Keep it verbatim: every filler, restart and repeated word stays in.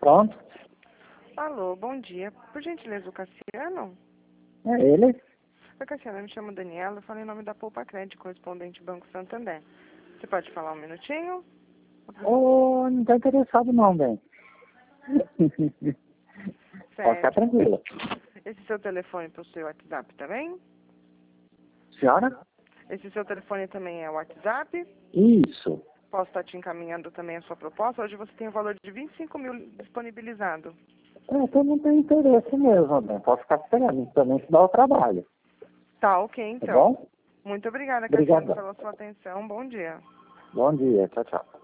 Pronto. Alô, bom dia. Por gentileza, o Cassiano? É ele? Oi, Cassiano, eu me chamo Daniela, eu falo em nome da Poupa Crédito, correspondente Banco Santander. Você pode falar um minutinho? Ô, não tô interessado não, bem. Pode ficar Certo. tranquila. Esse seu telefone possui WhatsApp também? Senhora? Esse seu telefone também é WhatsApp? Isso. Posso estar te encaminhando também a sua proposta? Hoje você tem o valor de vinte e cinco mil disponibilizado. É, então não tem interesse mesmo, bem. Pode ficar esperando. Também se dá o trabalho. Tá, ok, Tá então. bom? Muito obrigada, Cassiano, Obrigadão. pela sua atenção. Bom dia. Bom dia. Tchau, tchau.